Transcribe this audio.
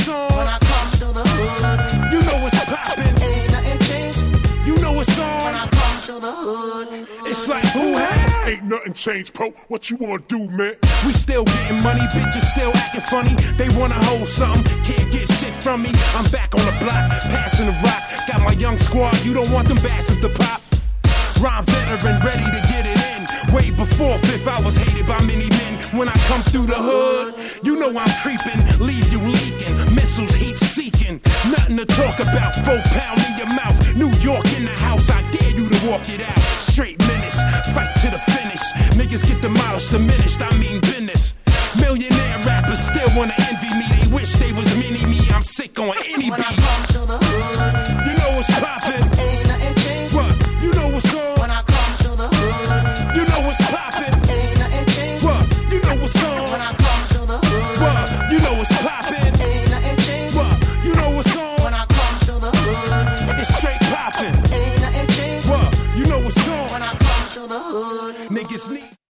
it's on. When I come through the hood, you know it's poppin'. ain't nothing changed. You know it's on. When I come through the hood, It's like who had? Ain't nothing changed, bro. What you wanna do, man? We still getting money, bitches still acting funny. They wanna hold something, can't get shit from me. I'm back on the block, passing the rock. Got my young squad, you don't want them bastards to pop. Rhyme veteran, ready to get it in. Way before Fifth, I was hated by many men. When I come through the hood, you know I'm creeping, leave you leaking. Missiles heat seeking, nothing to talk about. 4 pound in your mouth, New York in the house. I dare you to walk it out. Straight menace, fight to the finish. Niggas get demolished, diminished. I mean business. Millionaire rappers still wanna envy me. They wish they was mini me. I'm sick on any when I beat. come